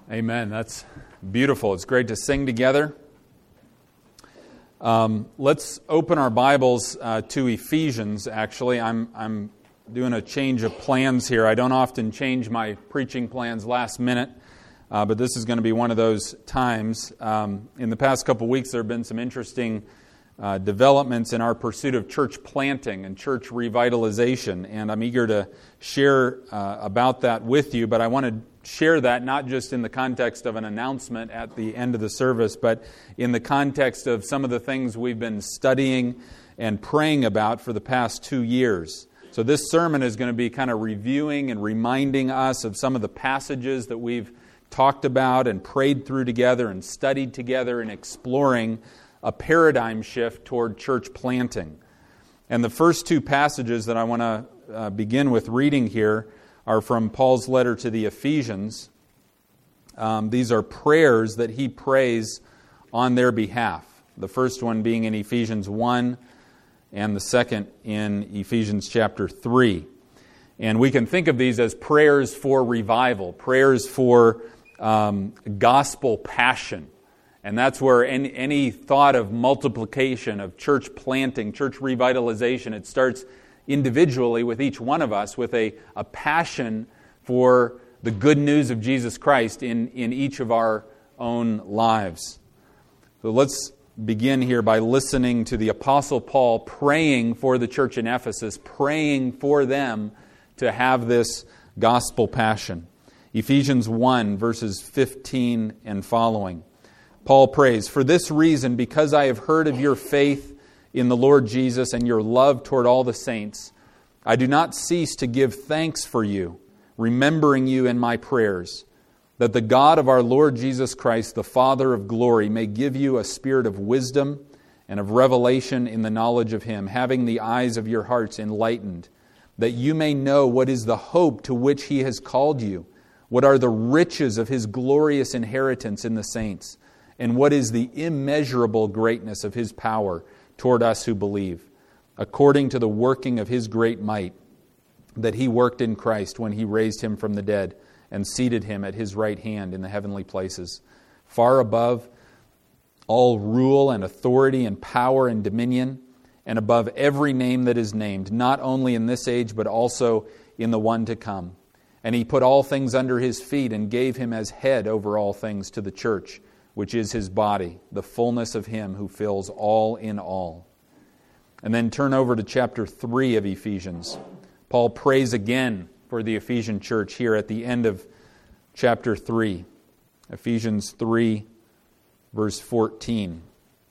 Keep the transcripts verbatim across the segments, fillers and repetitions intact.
Amen. That's beautiful. It's great to sing together. Um, let's open our Bibles uh, to Ephesians. Actually, I'm I'm doing a change of plans here. I don't often change my preaching plans last minute, uh, but this is going to be one of those times. Um, in the past couple weeks, there have been some interesting uh, developments in our pursuit of church planting and church revitalization, and I'm eager to share uh, about that with you. But I want to share that not just in the context of an announcement at the end of the service, but in the context of some of the things we've been studying and praying about for the past two years. So this sermon is going to be kind of reviewing and reminding us of some of the passages that we've talked about and prayed through together and studied together and exploring a paradigm shift toward church planting. And the first two passages that I want to uh, begin with reading here are from Paul's letter to the Ephesians. Um, these are prayers that he prays on their behalf. The first one being in Ephesians one, and the second in Ephesians chapter three. And we can think of these as prayers for revival, prayers for um, gospel passion. And that's where any, any thought of multiplication, of church planting, church revitalization, it starts individually with each one of us with a, a passion for the good news of Jesus Christ in, in each of our own lives. So let's begin here by listening to the Apostle Paul praying for the church in Ephesus, praying for them to have this gospel passion. Ephesians one, verses fifteen and following. Paul prays, "For this reason, because I have heard of your faith in the Lord Jesus and your love toward all the saints, I do not cease to give thanks for you, remembering you in my prayers, that the God of our Lord Jesus Christ, the Father of glory, may give you a spirit of wisdom and of revelation in the knowledge of Him, having the eyes of your hearts enlightened, that you may know what is the hope to which He has called you, what are the riches of His glorious inheritance in the saints, and what is the immeasurable greatness of His power toward us who believe, according to the working of His great might, that He worked in Christ when He raised Him from the dead and seated Him at His right hand in the heavenly places, far above all rule and authority and power and dominion, and above every name that is named, not only in this age, but also in the one to come. And He put all things under His feet and gave Him as head over all things to the church, which is His body, the fullness of Him who fills all in all." And then turn over to chapter three of Ephesians. Paul prays again for the Ephesian church here at the end of chapter three. Ephesians three, verse fourteen.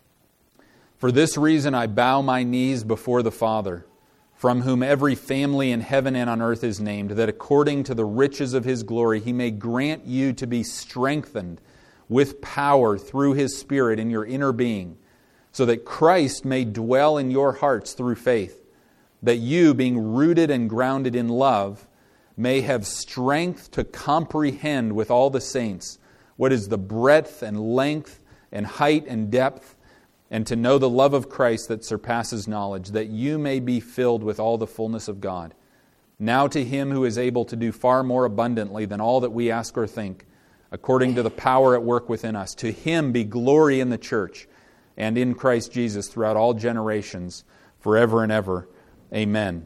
"For this reason I bow my knees before the Father, from whom every family in heaven and on earth is named, that according to the riches of His glory He may grant you to be strengthened with power through His Spirit in your inner being, so that Christ may dwell in your hearts through faith, that you, being rooted and grounded in love, may have strength to comprehend with all the saints what is the breadth and length and height and depth, and to know the love of Christ that surpasses knowledge, that you may be filled with all the fullness of God. Now to Him who is able to do far more abundantly than all that we ask or think, according to the power at work within us. To Him be glory in the church and in Christ Jesus throughout all generations, forever and ever. Amen."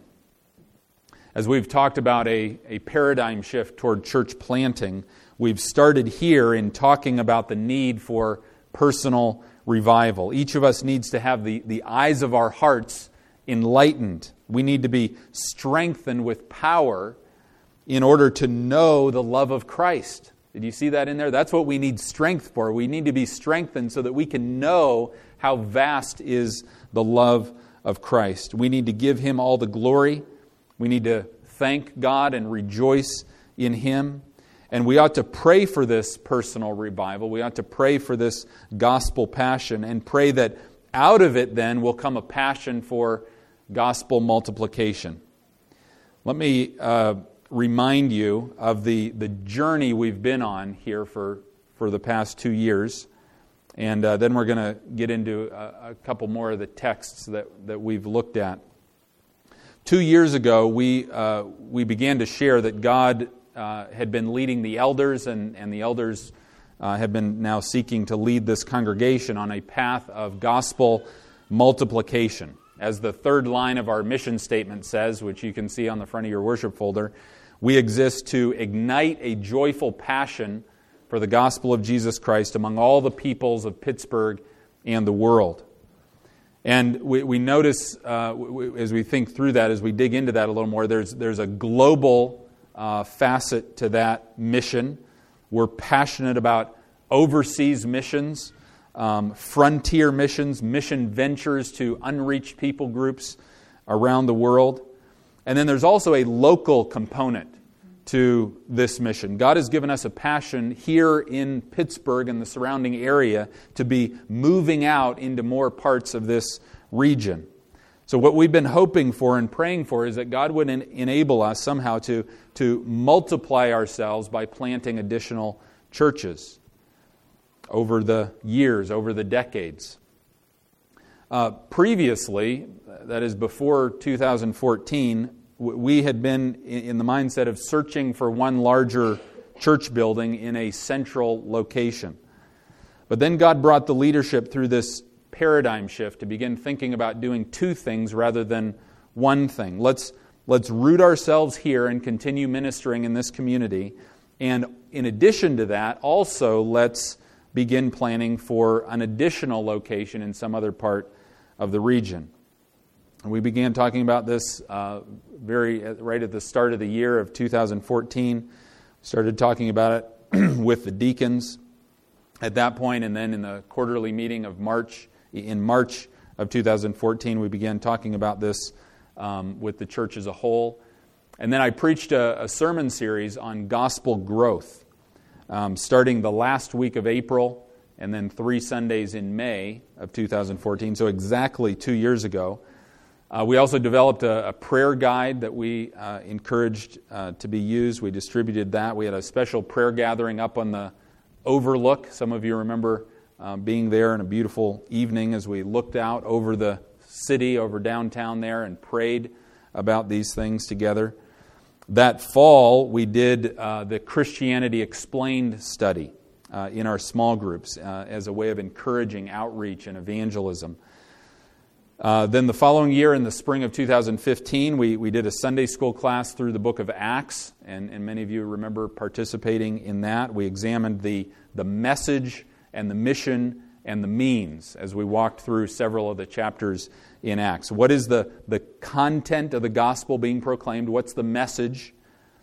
As we've talked about a, a paradigm shift toward church planting, we've started here in talking about the need for personal revival. Each of us needs to have the, the eyes of our hearts enlightened. We need to be strengthened with power in order to know the love of Christ. Did you see that in there? That's what we need strength for. We need to be strengthened so that we can know how vast is the love of Christ. We need to give Him all the glory. We need to thank God and rejoice in Him. And we ought to pray for this personal revival. We ought to pray for this gospel passion and pray that out of it then will come a passion for gospel multiplication. Let me Uh, remind you of the, the journey we've been on here for, for the past two years. And uh, then we're going to get into a, a couple more of the texts that, that we've looked at. Two years ago, we uh, we began to share that God uh, had been leading the elders, and, and the elders uh, have been now seeking to lead this congregation on a path of gospel multiplication. As the third line of our mission statement says, which you can see on the front of your worship folder, we exist to ignite a joyful passion for the gospel of Jesus Christ among all the peoples of Pittsburgh and the world. And we, we notice, uh, we, as we think through that, as we dig into that a little more, there's, there's a global uh, facet to that mission. We're passionate about overseas missions, um, frontier missions, mission ventures to unreached people groups around the world. And then there's also a local component to this mission. God has given us a passion here in Pittsburgh and the surrounding area to be moving out into more parts of this region. So what we've been hoping for and praying for is that God would en- enable us somehow to, to multiply ourselves by planting additional churches over the years, over the decades. Uh, previously, that is before two thousand fourteen, we had been in the mindset of searching for one larger church building in a central location. But then God brought the leadership through this paradigm shift to begin thinking about doing two things rather than one thing. Let's, let's root ourselves here and continue ministering in this community. And in addition to that, also let's begin planning for an additional location in some other part of the region. We began talking about this uh, very right at the start of the year of two thousand fourteen. Started talking about it with the deacons at that point, and then in the quarterly meeting of March, in March of two thousand fourteen, we began talking about this um, with the church as a whole. And then I preached a, a sermon series on gospel growth, um, starting the last week of April, and then three Sundays in May of two thousand fourteen, so exactly two years ago. Uh, we also developed a, a prayer guide that we uh, encouraged uh, to be used. We distributed that. We had a special prayer gathering up on the overlook. Some of you remember uh, being there in a beautiful evening as we looked out over the city, over downtown there, and prayed about these things together. That fall, we did uh, the Christianity Explained study uh, in our small groups uh, as a way of encouraging outreach and evangelism. Uh, then the following year, in the spring of two thousand fifteen, we, we did a Sunday school class through the book of Acts, and, and many of you remember participating in that. We examined the, the message and the mission and the means as we walked through several of the chapters in Acts. What is the, the content of the gospel being proclaimed? What's the message?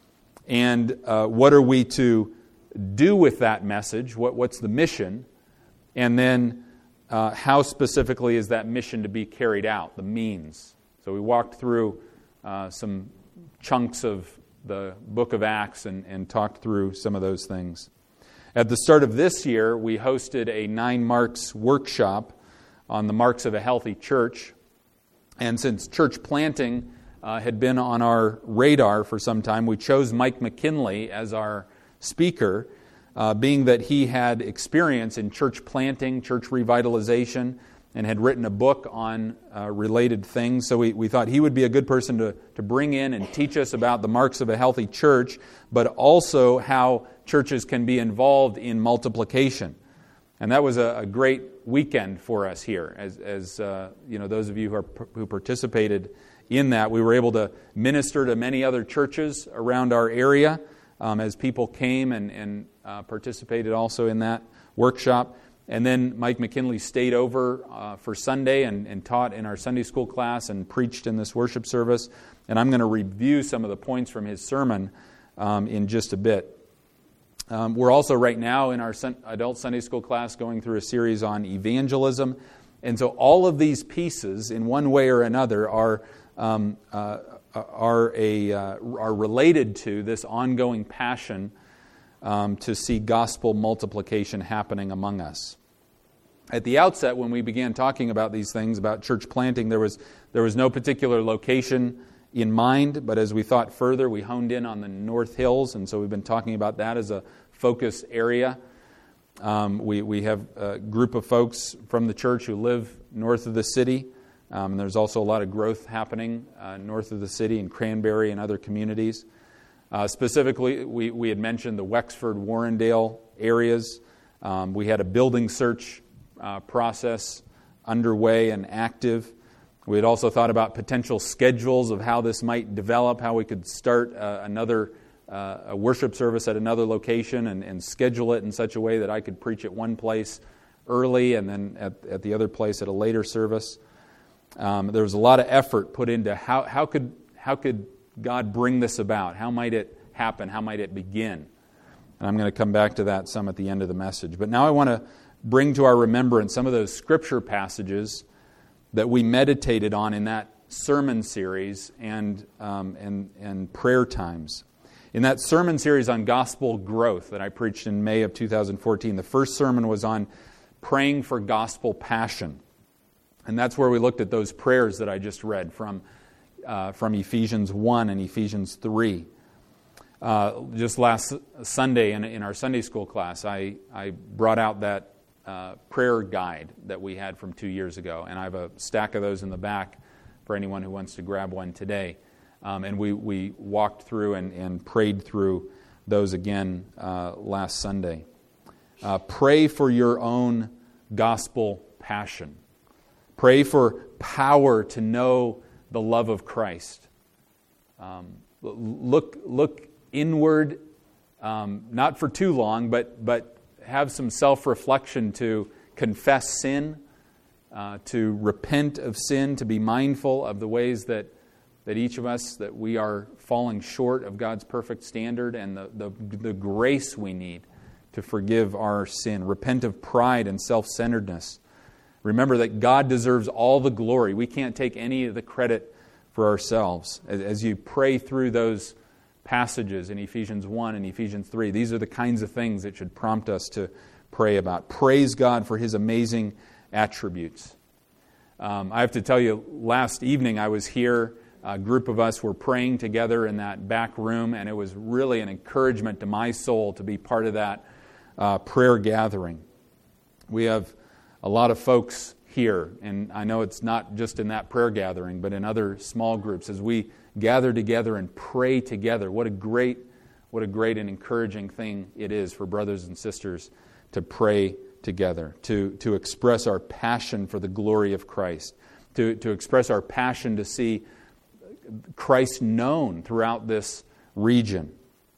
And uh, what are we to do with that message? What, what's the mission? And then Uh, how specifically is that mission to be carried out, the means? So we walked through uh, some chunks of the book of Acts and, and talked through some of those things. At the start of this year, we hosted a Nine Marks workshop on the marks of a healthy church. And since church planting uh, had been on our radar for some time, we chose Mike McKinley as our speaker, Uh, being that he had experience in church planting, church revitalization, and had written a book on uh, related things. So we, we thought he would be a good person to, to bring in and teach us about the marks of a healthy church, but also how churches can be involved in multiplication. And that was a, a great weekend for us here. As, as uh, you know, those of you who, are, who participated in that, we were able to minister to many other churches around our area um, as people came and, and Uh, participated also in that workshop. And then Mike McKinley stayed over uh, for Sunday and, and taught in our Sunday school class and preached in this worship service. And I'm going to review some of the points from his sermon um, in just a bit. Um, we're also right now in our sun- adult Sunday school class going through a series on evangelism. And so all of these pieces, in one way or another, are um, uh, are a uh, are related to this ongoing passion Um, to see gospel multiplication happening among us. At the outset, when we began talking about these things, about church planting, there was there was no particular location in mind, but as we thought further, we honed in on the North Hills, and so we've been talking about that as a focus area. Um, we, we have a group of folks from the church who live north of the city, um, and there's also a lot of growth happening uh, north of the city in Cranberry and other communities. Uh, specifically, we, we had mentioned the Wexford, Warrendale areas. Um, we had a building search uh, process underway and active. We had also thought about potential schedules of how this might develop, how we could start uh, another uh, a worship service at another location and, and schedule it in such a way that I could preach at one place early and then at, at the other place at a later service. Um, there was a lot of effort put into how, how could how could God bring this about? How might it happen? How might it begin? And I'm going to come back to that some at the end of the message. But now I want to bring to our remembrance some of those scripture passages that we meditated on in that sermon series and, um, and, and prayer times. In that sermon series on gospel growth that I preached in May of two thousand fourteen, the first sermon was on praying for gospel passion. And that's where we looked at those prayers that I just read from Uh, from Ephesians one and Ephesians three. Uh, just last Sunday in, in our Sunday school class, I, I brought out that uh, prayer guide that we had from two years ago, and I have a stack of those in the back for anyone who wants to grab one today. Um, and we, we walked through and, and prayed through those again uh, last Sunday. Uh, pray for your own gospel passion. Pray for power to know the love of Christ. Um, look, look inward, um, not for too long, but but have some self-reflection to confess sin, uh, to repent of sin, to be mindful of the ways that that each of us that we are falling short of God's perfect standard and the the, the grace we need to forgive our sin. Repent of pride and self-centeredness. Remember that God deserves all the glory. We can't take any of the credit for ourselves. As you pray through those passages in Ephesians one and Ephesians three, these are the kinds of things that should prompt us to pray about. Praise God for His amazing attributes. Um, I have to tell you, last evening I was here. A group of us were praying together in that back room, and it was really an encouragement to my soul to be part of that uh, prayer gathering. We have a lot of folks here, and I know it's not just in that prayer gathering, but in other small groups, as we gather together and pray together. What a great, what a great and encouraging thing it is for brothers and sisters to pray together, to, to express our passion for the glory of Christ, to, to express our passion to see Christ known throughout this region.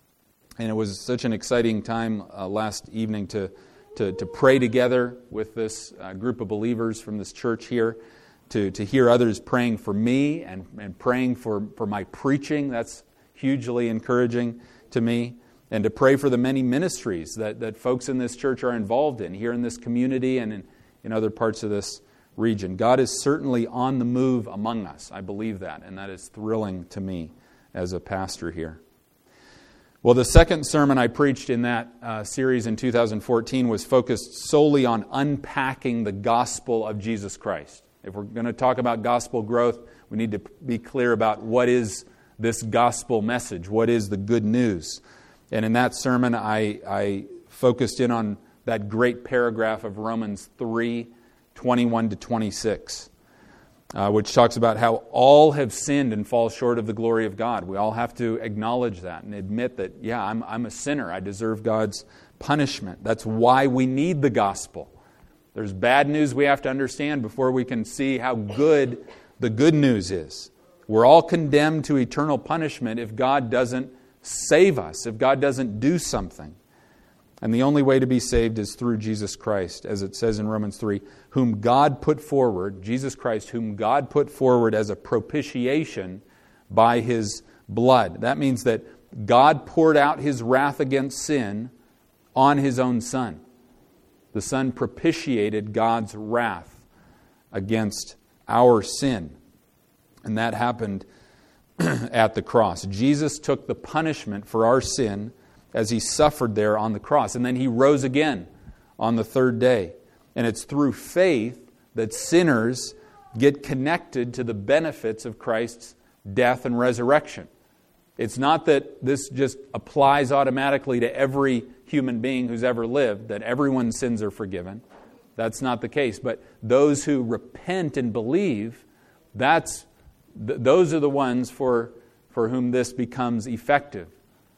And it was such an exciting time uh, last evening to To, to pray together with this uh, group of believers from this church here, to, to hear others praying for me and, and praying for, for my preaching. That's hugely encouraging to me. And to pray for the many ministries that, that folks in this church are involved in, here in this community and in, in other parts of this region. God is certainly on the move among us. I believe that, and that is thrilling to me as a pastor here. Well, the second sermon I preached in that uh, series in two thousand fourteen was focused solely on unpacking the gospel of Jesus Christ. If we're going to talk about gospel growth, we need to be clear about what is this gospel message, what is the good news. And in that sermon, I, I focused in on that great paragraph of Romans three, twenty-one to twenty-six. Uh, which talks about how all have sinned and fall short of the glory of God. We all have to acknowledge that and admit that, yeah, I'm, I'm a sinner. I deserve God's punishment. That's why we need the gospel. There's bad news we have to understand before we can see how good the good news is. We're all condemned to eternal punishment if God doesn't save us, if God doesn't do something. And the only way to be saved is through Jesus Christ, as it says in Romans three, whom God put forward, Jesus Christ, whom God put forward as a propitiation by His blood. That means that God poured out His wrath against sin on His own Son. The Son propitiated God's wrath against our sin. And that happened at the cross. Jesus took the punishment for our sin as He suffered there on the cross. And then He rose again on the third day. And it's through faith that sinners get connected to the benefits of Christ's death and resurrection. It's not that this just applies automatically to every human being who's ever lived, that everyone's sins are forgiven. That's not the case. But those who repent and believe, that's th- those are the ones for, for whom this becomes effective.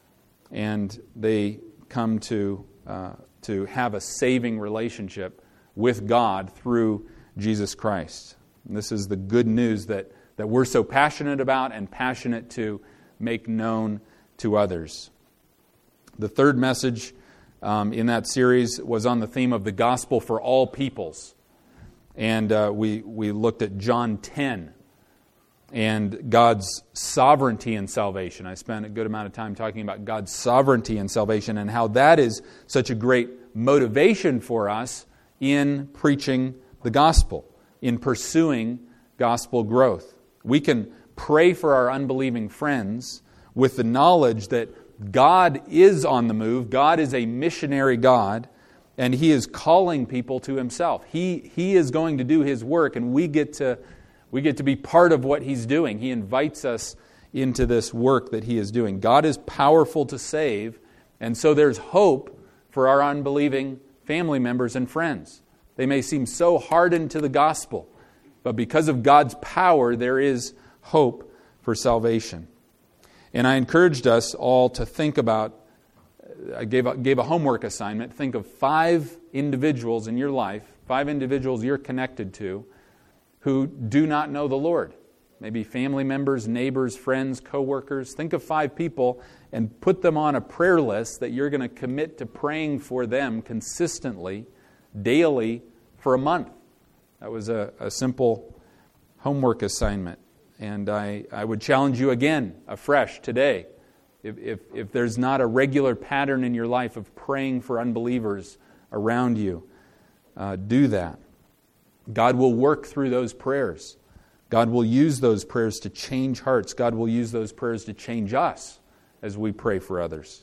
and they come to uh, to have a saving relationship with God through Jesus Christ. And this is the good news that, that we're so passionate about and passionate to make known to others. The third message um, in that series was on the theme of the gospel for all peoples. And uh, we, we looked at John ten and God's sovereignty in salvation. I spent a good amount of time talking about God's sovereignty in salvation and how that is such a great motivation for us in preaching the gospel, in pursuing gospel growth. We can pray for our unbelieving friends with the knowledge that God is on the move. God is a missionary God, and He is calling people to Himself. He, he is going to do His work, and we get to we get to be part of what He's doing. He invites us into this work that He is doing. God is powerful to save, and so there's hope for our unbelieving family members and friends. They may seem so hardened to the gospel, but because of God's power, there is hope for salvation. And I encouraged us all to think about, I gave a, gave a homework assignment, think of five individuals in your life, five individuals you're connected to, who do not know the Lord. Maybe family members, neighbors, friends, co-workers. Think of five people and put them on a prayer list that you're going to commit to praying for them consistently, daily, for a month. That was a, a simple homework assignment. And I, I would challenge you again, afresh, today. If, if, if there's not a regular pattern in your life of praying for unbelievers around you, uh, do that. God will work through those prayers. God will use those prayers to change hearts. God will use those prayers to change us as we pray for others.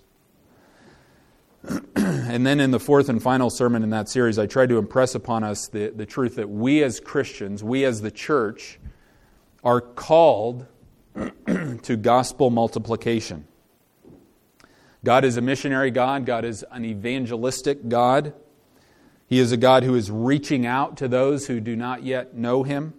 And then in the fourth and final sermon in that series, I tried to impress upon us the, the truth that we as Christians, we as the church, are called to gospel multiplication. God is a missionary God. God is an evangelistic God. He is a God who is reaching out to those who do not yet know Him.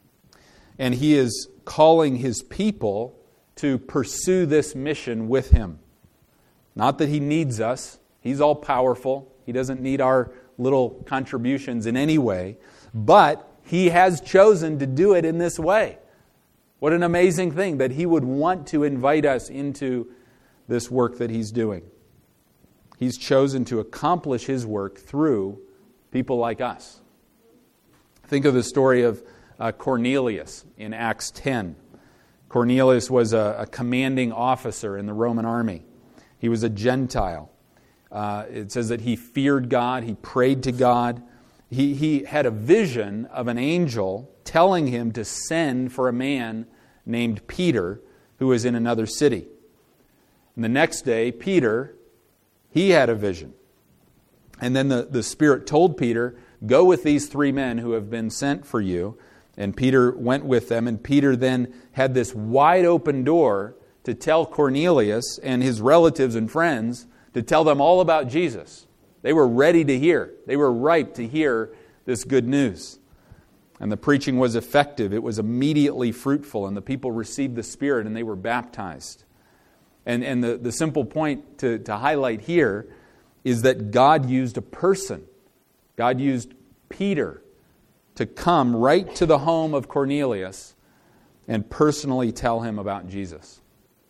And He is calling His people to pursue this mission with Him. Not that He needs us. He's all powerful. He doesn't need our little contributions in any way. But He has chosen to do it in this way. What an amazing thing that He would want to invite us into this work that He's doing. He's chosen to accomplish His work through people like us. Think of the story of uh, Cornelius in Acts ten. Cornelius was a, a commanding officer in the Roman army. He was a Gentile. Uh, it says that he feared God. He prayed to God. He, he had a vision of an angel telling him to send for a man named Peter who was in another city. And the next day, Peter, he had a vision. And then the, the Spirit told Peter, go with these three men who have been sent for you. And Peter went with them. And Peter then had this wide open door to tell Cornelius and his relatives and friends, to tell them all about Jesus. They were ready to hear. They were ripe to hear this good news. And the preaching was effective. It was immediately fruitful. And the people received the Spirit and they were baptized. And, and the, the simple point to, to highlight here is that God used a person. God used Peter to come right to the home of Cornelius and personally tell him about Jesus.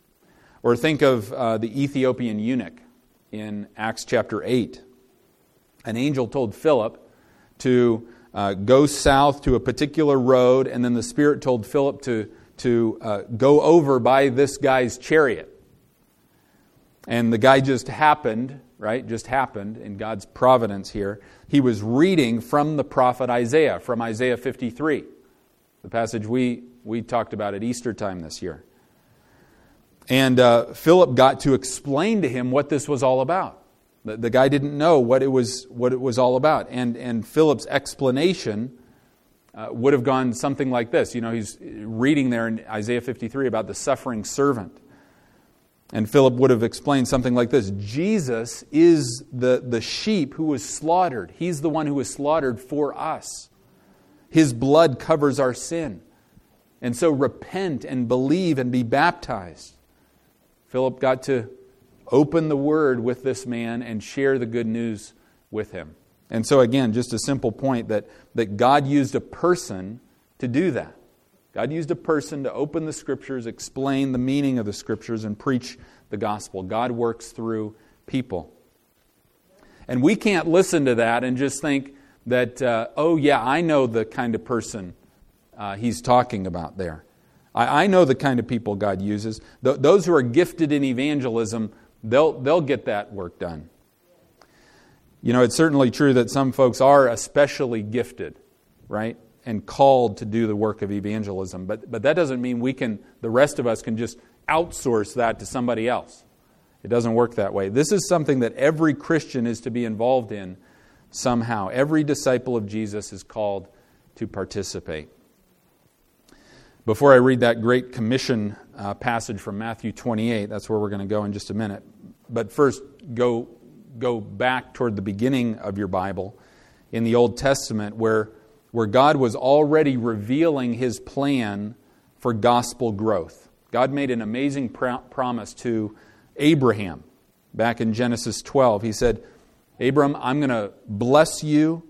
Or think of uh, the Ethiopian eunuch in Acts chapter eight. An angel told Philip to uh, go south to a particular road, and then the Spirit told Philip to, to uh, go over by this guy's chariot. And the guy just happened, right, just happened in God's providence here. He was reading from the prophet Isaiah, from Isaiah fifty-three, the passage we, we talked about at Easter time this year. And uh, Philip got to explain to him what this was all about. The, the guy didn't know what it was what it was all about. And, and Philip's explanation uh, would have gone something like this. You know, he's reading there in Isaiah fifty-three about the suffering servant. And Philip would have explained something like this. Jesus is the, the sheep who was slaughtered. He's the one who was slaughtered for us. His blood covers our sin. And so repent and believe and be baptized. Philip got to open the Word with this man and share the good news with him. And so again, just a simple point that, that God used a person to do that. God used a person to open the Scriptures, explain the meaning of the Scriptures, and preach the gospel. God works through people. And we can't listen to that and just think that, uh, oh yeah, I know the kind of person uh, he's talking about there. I, I know the kind of people God uses. Th- those who are gifted in evangelism, they'll they'll get that work done. You know, it's certainly true that some folks are especially gifted, right? And called to do the work of evangelism. But but that doesn't mean we can, the rest of us can just outsource that to somebody else. It doesn't work that way. This is something that every Christian is to be involved in somehow. Every disciple of Jesus is called to participate. Before I read that Great Commission uh, passage from Matthew twenty-eight, that's where we're going to go in just a minute. But first, go go back toward the beginning of your Bible in the Old Testament where where God was already revealing His plan for gospel growth. God made an amazing pro- promise to Abraham back in Genesis twelve. He said, Abram, I'm going to bless you.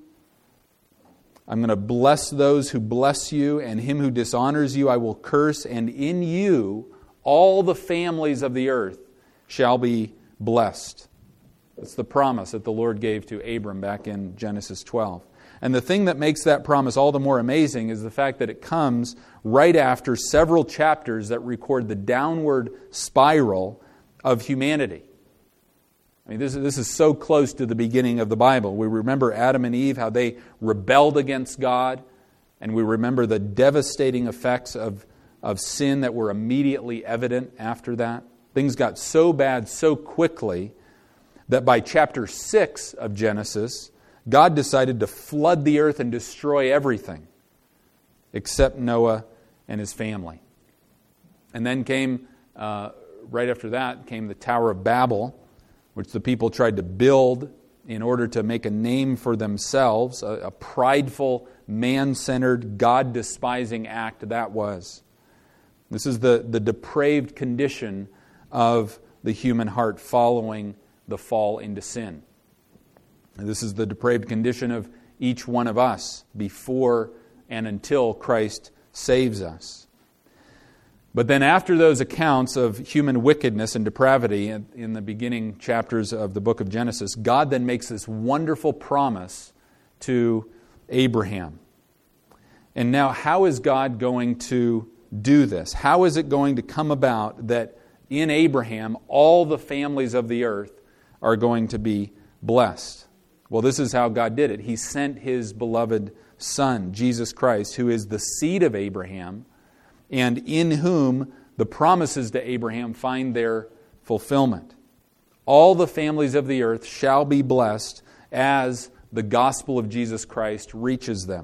I'm going to bless those who bless you, and him who dishonors you I will curse, and in you all the families of the earth shall be blessed. That's the promise that the Lord gave to Abram back in Genesis twelve. And the thing that makes that promise all the more amazing is the fact that it comes right after several chapters that record the downward spiral of humanity. I mean, this is, this is so close to the beginning of the Bible. We remember Adam and Eve, how they rebelled against God, and we remember the devastating effects of, of sin that were immediately evident after that. Things got so bad so quickly that by chapter six of Genesis, God decided to flood the earth and destroy everything except Noah and his family. And then came, uh, right after that, came the Tower of Babel, which the people tried to build in order to make a name for themselves, a, a prideful, man-centered, God-despising act that was. This is the, the depraved condition of the human heart following the fall into sin. And this is the depraved condition of each one of us before and until Christ saves us. But then after those accounts of human wickedness and depravity in, in the beginning chapters of the book of Genesis, God then makes this wonderful promise to Abraham. And now how is God going to do this? How is it going to come about that in Abraham all the families of the earth are going to be blessed? Well, this is how God did it. He sent His beloved Son, Jesus Christ, who is the seed of Abraham, and in whom the promises to Abraham find their fulfillment. All the families of the earth shall be blessed as the gospel of Jesus Christ reaches them.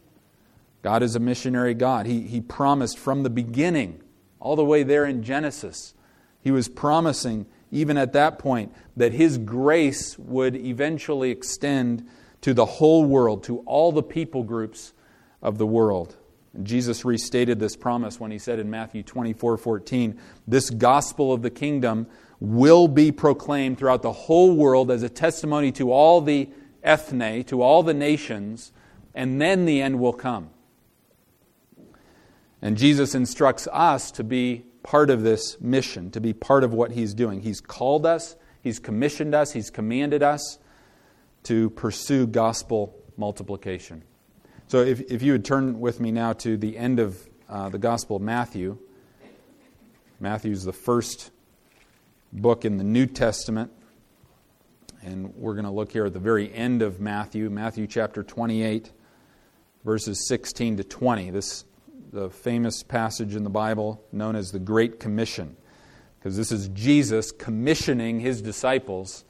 God is a missionary God. He, he promised from the beginning, all the way there in Genesis, He was promising even at that point that His grace would eventually extend to the whole world, to all the people groups of the world. And Jesus restated this promise when He said in Matthew twenty-four fourteen, this gospel of the kingdom will be proclaimed throughout the whole world as a testimony to all the ethne, to all the nations, and then the end will come. And Jesus instructs us to be part of this mission, to be part of what He's doing. He's called us, He's commissioned us, He's commanded us to pursue gospel multiplication. So if, if you would turn with me now to the end of uh, the Gospel of Matthew. Matthew is the first book in the New Testament. And we're going to look here at the very end of Matthew, Matthew chapter twenty-eight, verses sixteen to twenty. This the famous passage in the Bible known as the Great Commission, because this is Jesus commissioning His disciples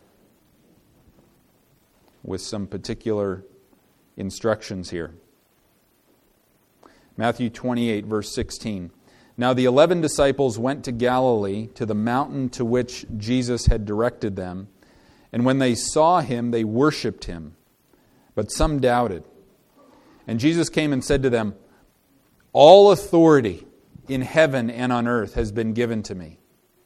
with some particular instructions here. Matthew twenty-eight, verse sixteen. Now the eleven disciples went to Galilee, to the mountain to which Jesus had directed them. And when they saw Him, they worshipped Him. But some doubted. And Jesus came and said to them, all authority in heaven and on earth has been given to me.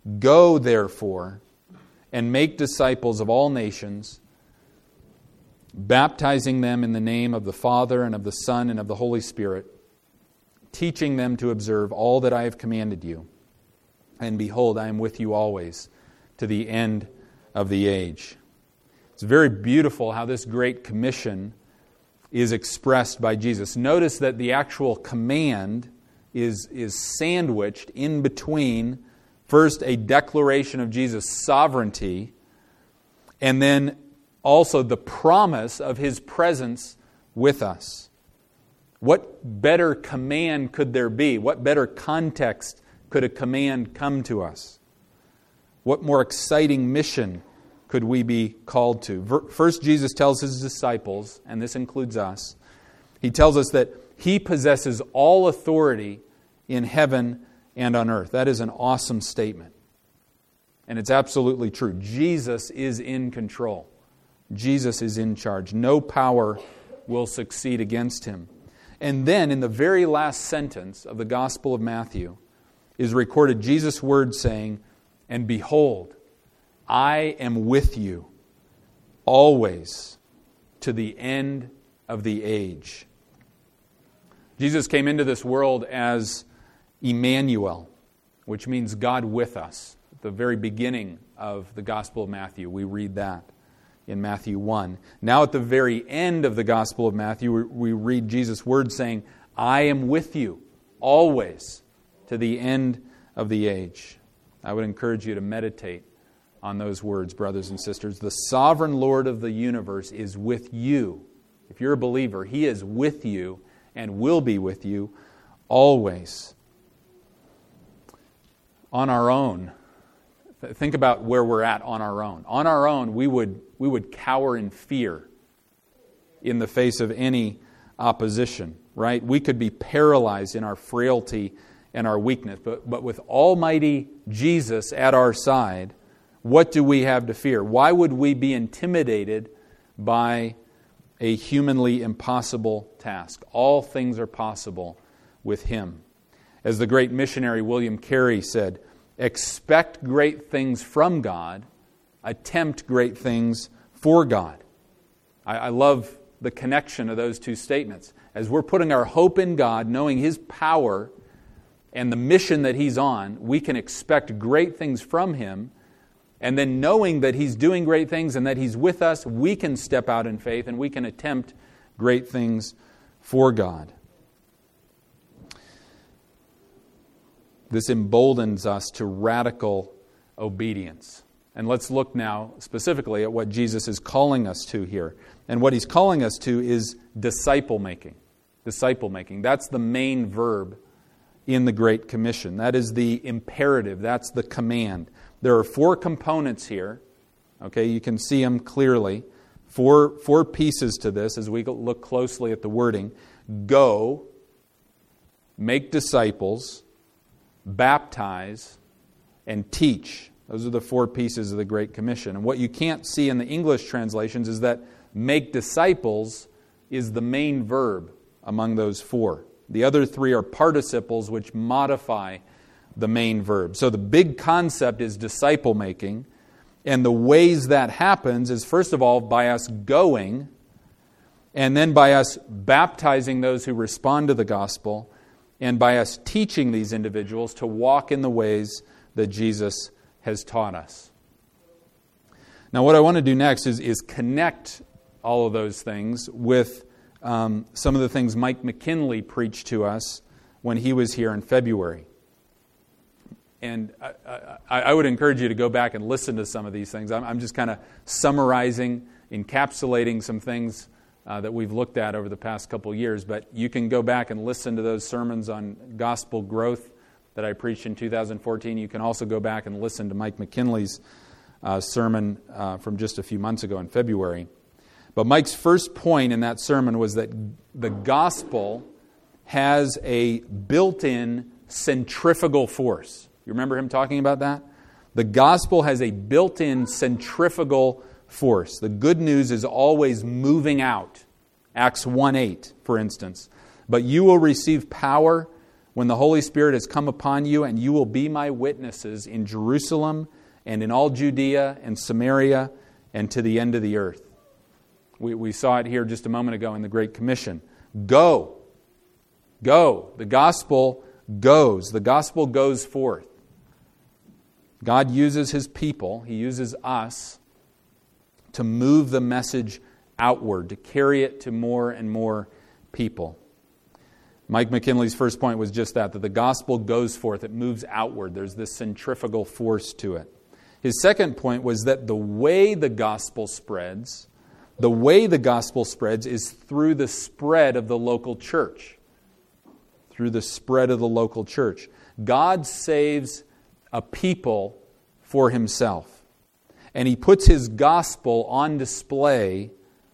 Go, therefore, and make disciples of all nations, baptizing them in the name of the Father and of the Son and of the Holy Spirit, teaching them to observe all that I have commanded you. And behold, I am with you always to the end of the age. It's very beautiful how this great commission is expressed by Jesus. Notice that the actual command is, is sandwiched in between, first, a declaration of Jesus' sovereignty, and then also the promise of His presence with us. What better command could there be? What better context could a command come to us? What more exciting mission could we be called to? First, Jesus tells His disciples, and this includes us, He tells us that He possesses all authority in heaven and on earth. That is an awesome statement. And it's absolutely true. Jesus is in control. Jesus is in charge. No power will succeed against Him. And then in the very last sentence of the Gospel of Matthew is recorded Jesus' words saying, "And behold, I am with you always to the end of the age." Jesus came into this world as Emmanuel, which means God with us. At the very beginning of the Gospel of Matthew, we read that in Matthew one. Now at the very end of the Gospel of Matthew, we read Jesus' words saying, "I am with you always to the end of the age." I would encourage you to meditate on those words, brothers and sisters. The sovereign Lord of the universe is with you. If you're a believer, He is with you and will be with you always. On our own, think about where we're at on our own. On our own, we would, we would cower in fear in the face of any opposition, right? We could be paralyzed in our frailty and our weakness. But, but with Almighty Jesus at our side, what do we have to fear? Why would we be intimidated by a humanly impossible task? All things are possible with Him. As the great missionary William Carey said, "Expect great things from God, attempt great things for God." I, I love the connection of those two statements. As we're putting our hope in God, knowing His power and the mission that He's on, we can expect great things from Him. And then knowing that He's doing great things and that He's with us, we can step out in faith and we can attempt great things for God. This emboldens us to radical obedience. And let's look now specifically at what Jesus is calling us to here. And what He's calling us to is disciple making. Disciple making. That's the main verb in the Great Commission. That is the imperative. That's the command. There are four components here. Okay, you can see them clearly. Four, four pieces to this as we look closely at the wording. Go, make disciples, baptize, and teach. Those are the four pieces of the Great Commission. And what you can't see in the English translations is that make disciples is the main verb among those four. The other three are participles which modify the main verb. So the big concept is disciple making. And the ways that happens is, first of all, by us going, and then by us baptizing those who respond to the gospel, and by us teaching these individuals to walk in the ways that Jesus has taught us. Now, what I want to do next is, is connect all of those things with um, some of the things Mike McKinley preached to us when he was here in February. And I, I, I would encourage you to go back and listen to some of these things. I'm, I'm just kind of summarizing, encapsulating some things uh, that we've looked at over the past couple of years. But you can go back and listen to those sermons on gospel growth that I preached in two thousand fourteen. You can also go back and listen to Mike McKinley's uh, sermon uh, from just a few months ago in February. But Mike's first point in that sermon was that the gospel has a built-in centrifugal force. You remember him talking about that? The gospel has a built-in centrifugal force. The good news is always moving out. Acts one eight, for instance. But you will receive power when the Holy Spirit has come upon you, and you will be my witnesses in Jerusalem and in all Judea and Samaria and to the end of the earth. We, we saw it here just a moment ago in the Great Commission. Go. Go. The gospel goes. The gospel goes forth. God uses His people, He uses us to move the message outward, to carry it to more and more people. Mike McKinley's first point was just that, that the gospel goes forth, it moves outward. There's this centrifugal force to it. His second point was that the way the gospel spreads, the way the gospel spreads is through the spread of the local church. Through the spread of the local church. God saves a people for Himself. And He puts His gospel on display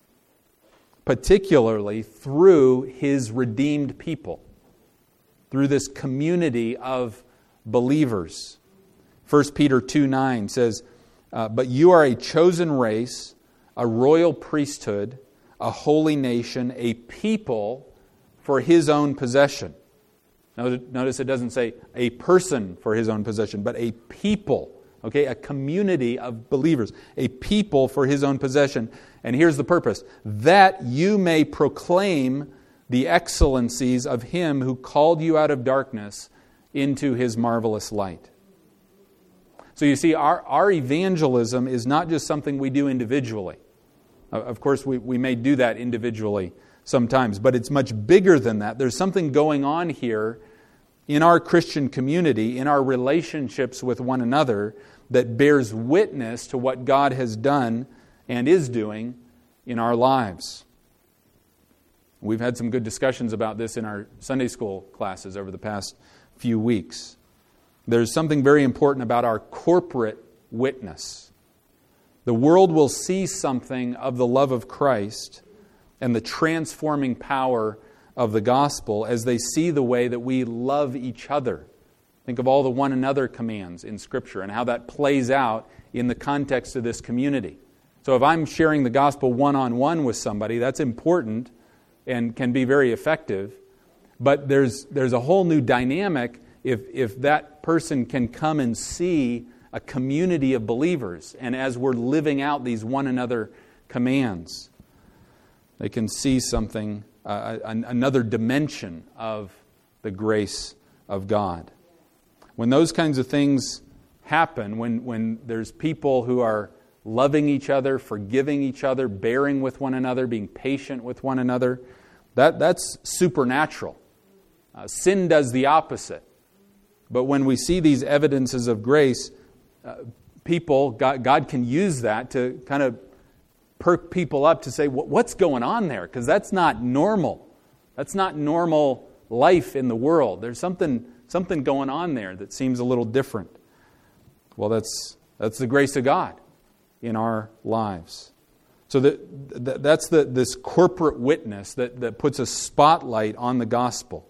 particularly through His redeemed people, through this community of believers. First Peter two nine says, uh, but you are a chosen race, a royal priesthood, a holy nation, a people for His own possession. Notice it doesn't say a person for His own possession, but a people. Okay, a community of believers, a people for His own possession. And here's the purpose, that you may proclaim the excellencies of Him who called you out of darkness into His marvelous light. So you see, our, our evangelism is not just something we do individually. Of course, we, we may do that individually sometimes, but it's much bigger than that. There's something going on here in our Christian community, in our relationships with one another, that bears witness to what God has done and is doing in our lives. We've had some good discussions about this in our Sunday school classes over the past few weeks. There's something very important about our corporate witness. The world will see something of the love of Christ and the transforming power of the gospel as they see the way that we love each other. Think of all the one another commands in Scripture and how that plays out in the context of this community. So if I'm sharing the gospel one-on-one with somebody, that's important and can be very effective. But there's there's a whole new dynamic if if that person can come and see a community of believers, and as we're living out these one another commands, they can see something, uh, another dimension of the grace of God. When those kinds of things happen, when, when there's people who are loving each other, forgiving each other, bearing with one another, being patient with one another, that, that's supernatural. Uh, sin does the opposite. But when we see these evidences of grace, uh, people, God, God can use that to kind of perk people up to say, what's going on there? Because that's not normal. That's not normal life in the world. There's something something going on there that seems a little different. Well, that's that's the grace of God in our lives. So that, that that's the this corporate witness that, that puts a spotlight on the gospel.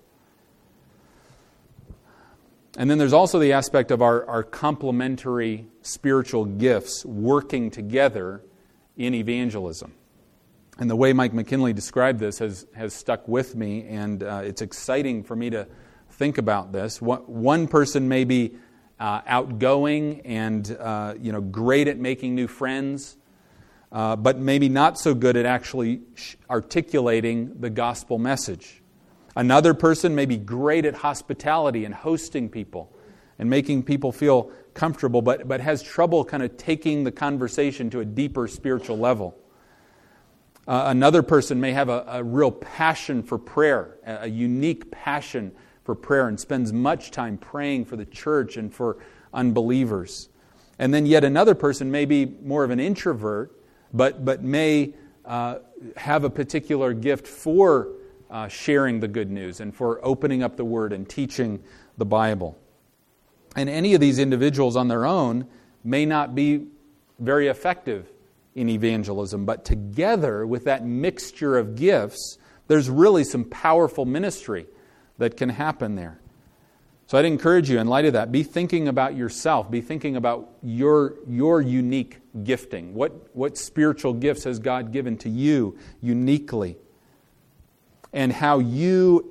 And then there's also the aspect of our, our complementary spiritual gifts working together in evangelism. And the way Mike McKinley described this has, has stuck with me, and uh, it's exciting for me to think about this. One person may be uh, outgoing and uh, you know great at making new friends, uh, but maybe not so good at actually articulating the gospel message. Another person may be great at hospitality and hosting people and making people feel comfortable, but, but has trouble kind of taking the conversation to a deeper spiritual level. Uh, another person may have a, a real passion for prayer, a, a unique passion for prayer, and spends much time praying for the church and for unbelievers. And then yet another person may be more of an introvert, but, but may uh, have a particular gift for uh, sharing the good news and for opening up the Word and teaching the Bible. And any of these individuals on their own may not be very effective in evangelism, but together with that mixture of gifts, there's really some powerful ministry that can happen there. So I'd encourage you, in light of that, be thinking about yourself. Be thinking about your, your unique gifting. What, what spiritual gifts has God given to you uniquely? And how you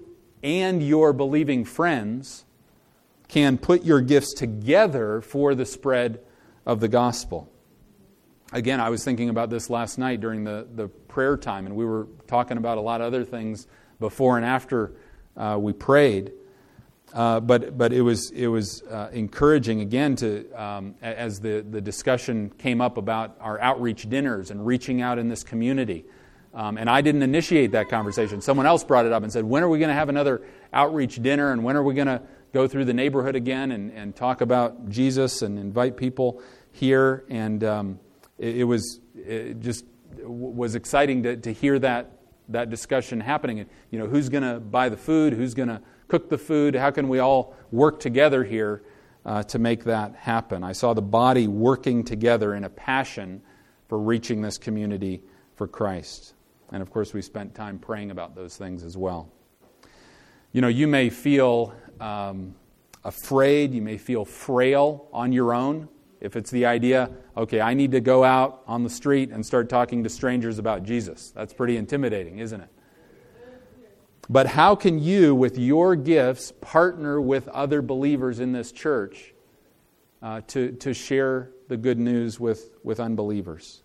and your believing friends can put your gifts together for the spread of the gospel. Again, I was thinking about this last night during the, the prayer time, and we were talking about a lot of other things before and after uh, we prayed. Uh, but but it was it was uh, encouraging again to um, as the, the discussion came up about our outreach dinners and reaching out in this community. Um, and I didn't initiate that conversation. Someone else brought it up and said, when are we going to have another outreach dinner, and when are we going to go through the neighborhood again and, and talk about Jesus and invite people here? And um, it, it was it just was exciting to, to hear that that discussion happening. And, you know, who's going to buy the food? Who's going to cook the food? How can we all work together here uh, to make that happen? I saw the body working together in a passion for reaching this community for Christ. And of course, we spent time praying about those things as well. You know, you may feel um, afraid, you may feel frail on your own. If it's the idea, okay, I need to go out on the street and start talking to strangers about Jesus. That's pretty intimidating, isn't it? But how can you, with your gifts, partner with other believers in this church uh, to, to share the good news with, with unbelievers?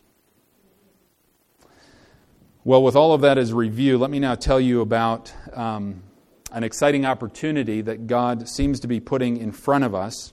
Well, with all of that as review, let me now tell you about um, an exciting opportunity that God seems to be putting in front of us.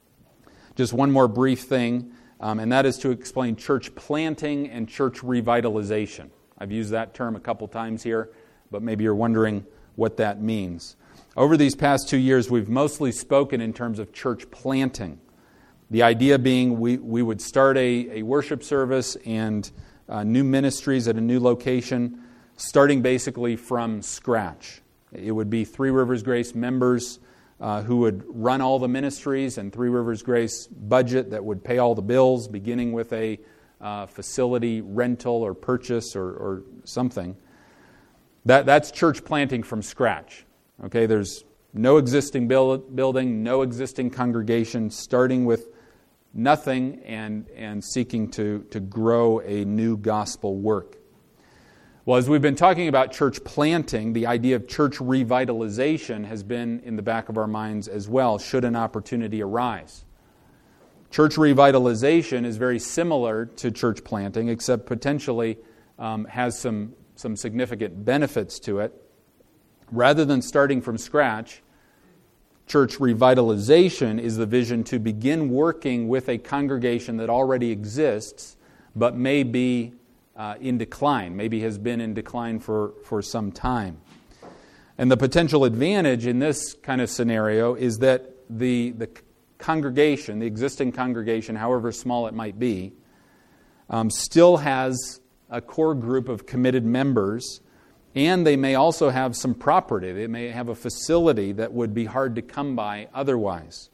Just one more brief thing, um, and that is to explain church planting and church revitalization. I've used that term a couple times here, but maybe you're wondering what that means. Over these past two years, we've mostly spoken in terms of church planting. The idea being we, we would start a, a worship service and uh, new ministries at a new location, starting basically from scratch. It would be Three Rivers Grace members uh, who would run all the ministries, and Three Rivers Grace budget that would pay all the bills, beginning with a uh, facility rental or purchase or, or something. That, that's church planting from scratch. Okay, there's no existing build, building, no existing congregation, starting with nothing and, and seeking to, to grow a new gospel work. Well, as we've been talking about church planting, the idea of church revitalization has been in the back of our minds as well, should an opportunity arise. Church revitalization is very similar to church planting, except potentially um, has some some significant benefits to it. Rather than starting from scratch, church revitalization is the vision to begin working with a congregation that already exists, but may be uh, in decline, maybe has been in decline for, for some time. And the potential advantage in this kind of scenario is that the, the congregation, the existing congregation, however small it might be, um, still has a core group of committed members, and they may also have some property. They may have a facility that would be hard to come by otherwise.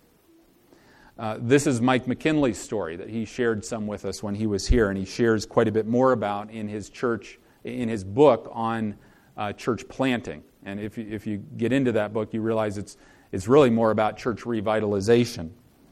Uh, this is Mike McKinley's story that he shared some with us when he was here, and he shares quite a bit more about in his church, in his book on uh, church planting. And if you, if you get into that book, you realize it's it's really more about church revitalization.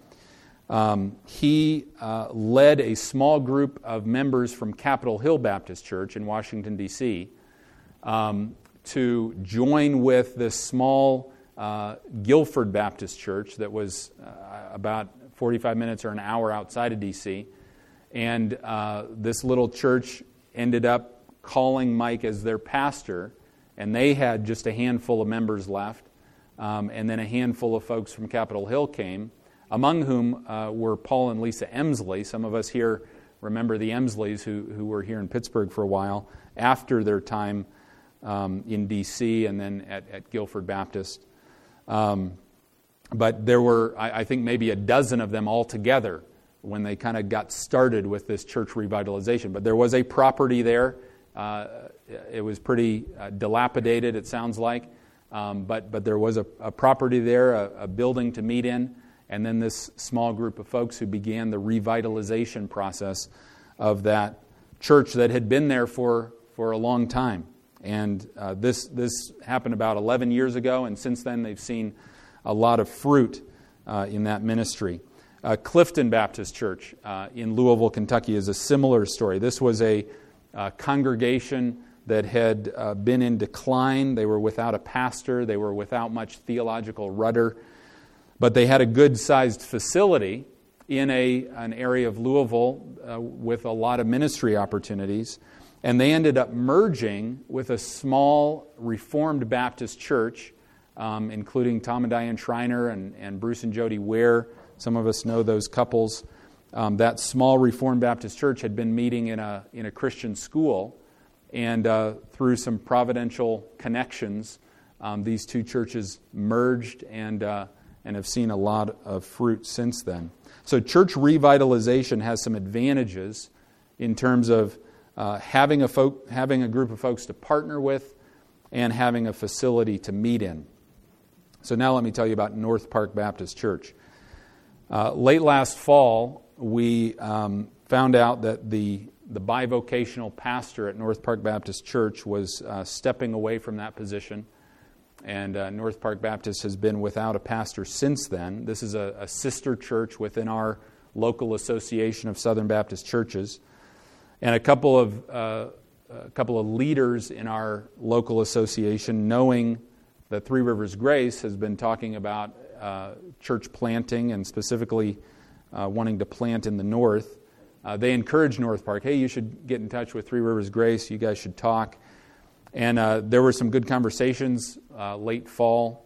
Um, he uh, led a small group of members from Capitol Hill Baptist Church in Washington, D C, um, to join with this small uh, Guilford Baptist Church that was uh, about forty-five minutes or an hour outside of D C. And uh, this little church ended up calling Mike as their pastor, and they had just a handful of members left. Um, and then a handful of folks from Capitol Hill came, among whom uh, were Paul and Lisa Emsley. Some of us here remember the Emsleys who, who were here in Pittsburgh for a while after their time um, in D C and then at, at Guilford Baptist. Um, but there were, I, I think, maybe a dozen of them all together when they kind of got started with this church revitalization. But there was a property there. Uh, it was pretty uh, dilapidated, it sounds like. Um, but, but there was a, a property there, a, a building to meet in. And then this small group of folks who began the revitalization process of that church that had been there for, for a long time. And uh, this this happened about eleven years ago, and since then they've seen a lot of fruit uh, in that ministry. Uh, Clifton Baptist Church uh, in Louisville, Kentucky is a similar story. This was a uh, congregation that had uh, been in decline. They were without a pastor. They were without much theological rudder. But they had a good-sized facility in a an area of Louisville uh, with a lot of ministry opportunities. And they ended up merging with a small Reformed Baptist church, um, including Tom and Diane Schreiner and, and Bruce and Jody Ware. Some of us know those couples. Um, that small Reformed Baptist church had been meeting in a in a Christian school. And uh, through some providential connections, um, these two churches merged and uh, and have seen a lot of fruit since then. So church revitalization has some advantages in terms of uh, having a folk, having a group of folks to partner with and having a facility to meet in. So now let me tell you about North Park Baptist Church. Uh, late last fall, we um, found out that the The bivocational pastor at North Park Baptist Church was uh, stepping away from that position, and uh, North Park Baptist has been without a pastor since then. This is a, a sister church within our local association of Southern Baptist churches, and a couple of uh, a couple of leaders in our local association, knowing that Three Rivers Grace has been talking about uh, church planting and specifically uh, wanting to plant in the north. Uh, they encouraged North Park, hey, you should get in touch with Three Rivers Grace. You guys should talk. And uh, there were some good conversations uh, late fall,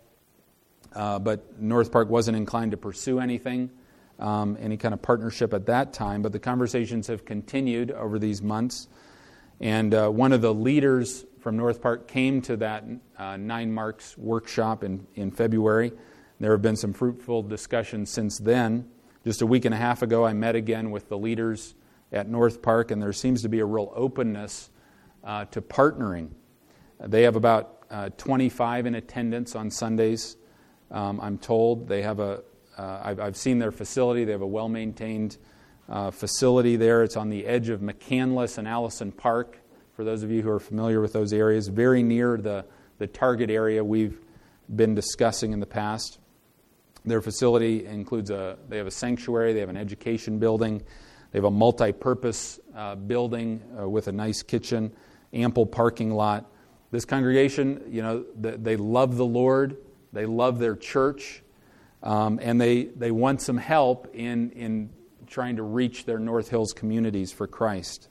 uh, but North Park wasn't inclined to pursue anything, um, any kind of partnership at that time. But the conversations have continued over these months. And uh, one of the leaders from North Park came to that uh, Nine Marks workshop in, in February. There have been some fruitful discussions since then. Just a week and a half ago, I met again with the leaders at North Park, and there seems to be a real openness uh, to partnering. They have about uh, twenty-five in attendance on Sundays, um, I'm told. They have a, uh, I've, I've seen their facility. They have a well-maintained uh, facility there. It's on the edge of McCandless and Allison Park, for those of you who are familiar with those areas, very near the, the target area we've been discussing in the past. Their facility includes a, they have a sanctuary, they have an education building, they have a multi-purpose uh, building uh, with a nice kitchen, ample parking lot. This congregation, you know, they, they love the Lord, they love their church, um, and they, they want some help in, in trying to reach their North Hills communities for Christ.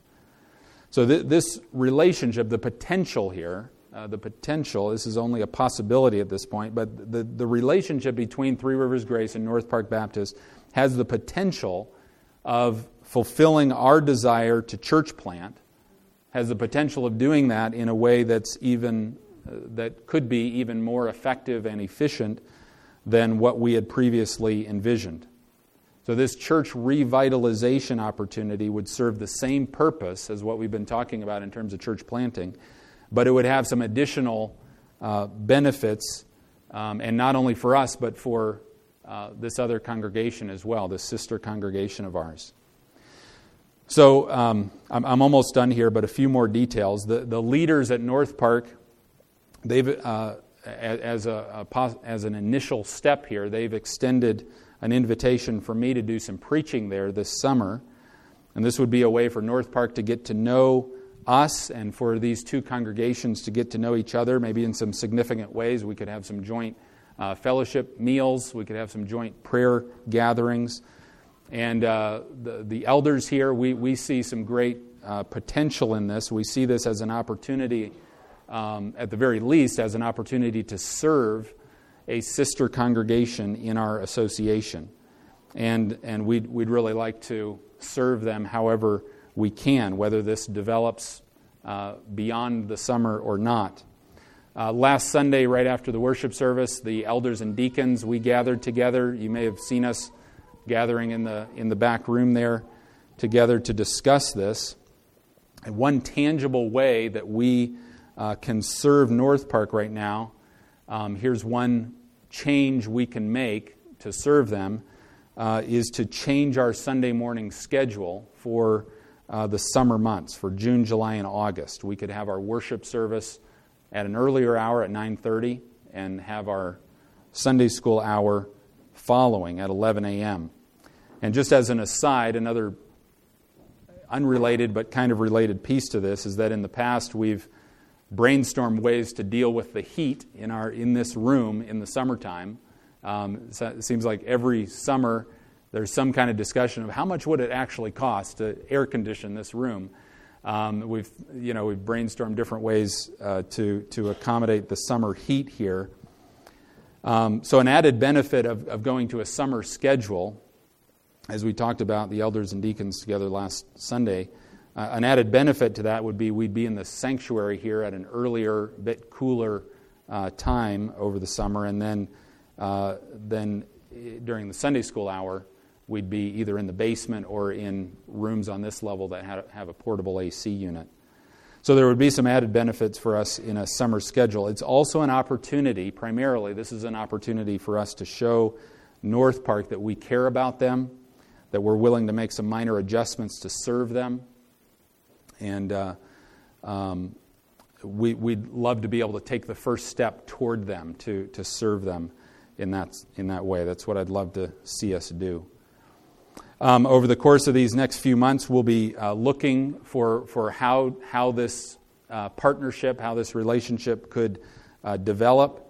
So th- this relationship, the potential here, Uh, the potential, this is only a possibility at this point, but the, the relationship between Three Rivers Grace and North Park Baptist has the potential of fulfilling our desire to church plant, has the potential of doing that in a way that's even, uh, that could be even more effective and efficient than what we had previously envisioned. So this church revitalization opportunity would serve the same purpose as what we've been talking about in terms of church planting, but it would have some additional uh, benefits, um, and not only for us, but for uh, this other congregation as well, this sister congregation of ours. So um, I'm, I'm almost done here, but a few more details. The, the leaders at North Park, they've uh, as a, a as an initial step here, they've extended an invitation for me to do some preaching there this summer, and this would be a way for North Park to get to know us and for these two congregations to get to know each other, maybe in some significant ways. We could have some joint uh, fellowship meals. We could have some joint prayer gatherings. And uh, the, the elders here, we, we see some great uh, potential in this. We see this as an opportunity, um, at the very least, as an opportunity to serve a sister congregation in our association. And, and we'd, we'd really like to serve them however we can, whether this develops uh, beyond the summer or not. Uh, last Sunday, right after the worship service, the elders and deacons, we gathered together. You may have seen us gathering in the in the back room there together to discuss this. And one tangible way that we uh, can serve North Park right now, um, here's one change we can make to serve them, uh, is to change our Sunday morning schedule for Uh, the summer months, for June, July, and August. We could have our worship service at an earlier hour at nine thirty and have our Sunday school hour following at eleven a.m. And just as an aside, another unrelated but kind of related piece to this is that in the past we've brainstorm ways to deal with the heat in our in this room in the summertime. Um, so it seems like every summer there's some kind of discussion of how much would it actually cost to air condition this room. Um, we've you know we've brainstormed different ways uh, to to accommodate the summer heat here. Um, so an added benefit of, of going to a summer schedule, as we talked about the elders and deacons together last Sunday, uh, an added benefit to that would be we'd be in the sanctuary here at an earlier, bit cooler uh, time over the summer, and then uh, then during the Sunday school hour, we'd be either in the basement or in rooms on this level that have, have a portable A C unit. So there would be some added benefits for us in a summer schedule. It's also an opportunity, primarily, this is an opportunity for us to show North Park that we care about them, that we're willing to make some minor adjustments to serve them. And uh, um, we, we'd love to be able to take the first step toward them, to, to serve them in that, in that way. That's what I'd love to see us do. Um, over the course of these next few months, we'll be uh, looking for for how how this uh, partnership, how this relationship could uh, develop.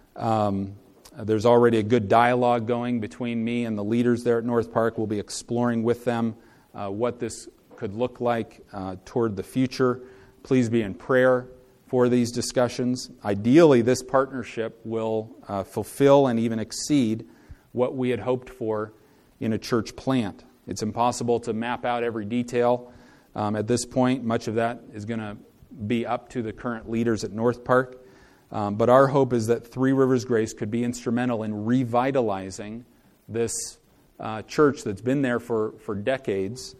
Um, there's already a good dialogue going between me and the leaders there at North Park. We'll be exploring with them uh, what this could look like uh, toward the future. Please be in prayer for these discussions. Ideally, this partnership will uh, fulfill and even exceed what we had hoped for in a church plant. It's impossible to map out every detail um, at this point. Much of that is going to be up to the current leaders at North Park. Um, but our hope is that Three Rivers Grace could be instrumental in revitalizing this uh, church that's been there for, for decades,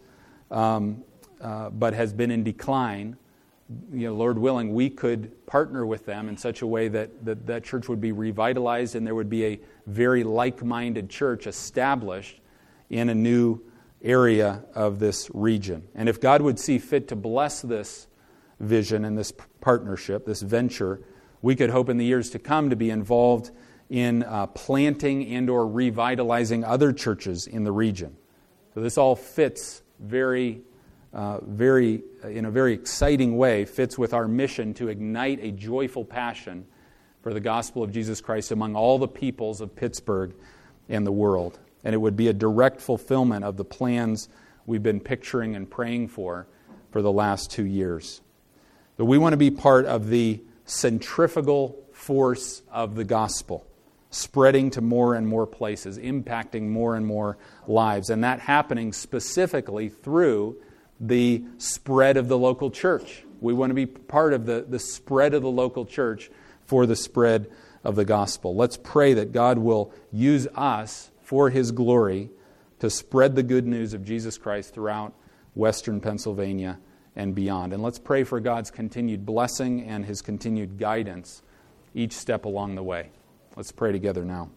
um, uh, but has been in decline. You know, Lord willing, we could partner with them in such a way that, that that church would be revitalized and there would be a very like-minded church established in a new area of this region. And if God would see fit to bless this vision and this partnership, this venture, we could hope in the years to come to be involved in uh, planting and or revitalizing other churches in the region. So this all fits very, uh, very, in a very exciting way, fits with our mission to ignite a joyful passion for the gospel of Jesus Christ among all the peoples of Pittsburgh and the world. And it would be a direct fulfillment of the plans we've been picturing and praying for for the last two years. But we want to be part of the centrifugal force of the gospel, spreading to more and more places, impacting more and more lives, and that happening specifically through the spread of the local church. We want to be part of the, the spread of the local church for the spread of the gospel. Let's pray that God will use us for His glory to spread the good news of Jesus Christ throughout Western Pennsylvania and beyond. And let's pray for God's continued blessing and His continued guidance each step along the way. Let's pray together now.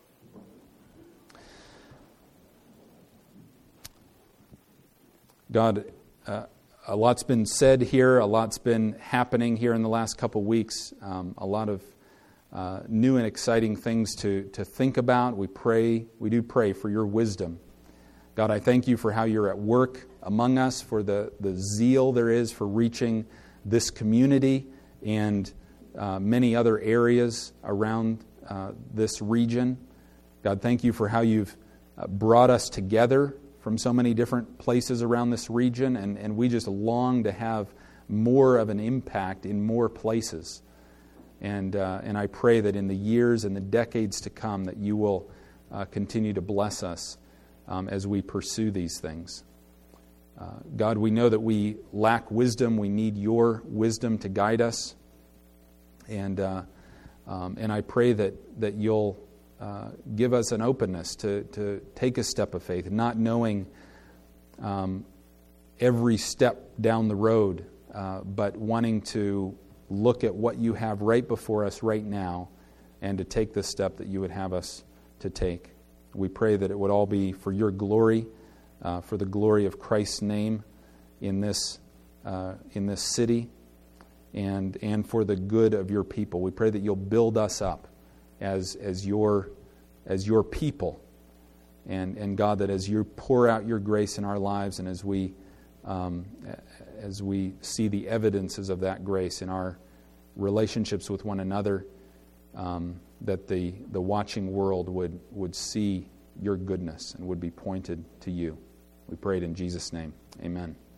God, uh, a lot's been said here, a lot's been happening here in the last couple weeks, um, a lot of Uh, new and exciting things to, to think about. We pray, we do pray for your wisdom. God, I thank you for how you're at work among us, for the, the zeal there is for reaching this community and uh, many other areas around uh, this region. God, thank you for how you've uh, brought us together from so many different places around this region, and, and we just long to have more of an impact in more places. And uh, and I pray that in the years and the decades to come that you will uh, continue to bless us um, as we pursue these things. Uh, God, we know that we lack wisdom. We need your wisdom to guide us. And uh, um, and I pray that that you'll uh, give us an openness to to take a step of faith, not knowing um, every step down the road, uh, but wanting to look at what you have right before us right now and to take the step that you would have us to take. We pray that it would all be for your glory, uh, for the glory of Christ's name in this uh, in this city, and and for the good of your people. We pray that you'll build us up as as your as your people, and and God, that as you pour out your grace in our lives, and as we um, as we see the evidences of that grace in our relationships with one another, um, that the, the watching world would, would see your goodness and would be pointed to you. We pray it in Jesus' name. Amen.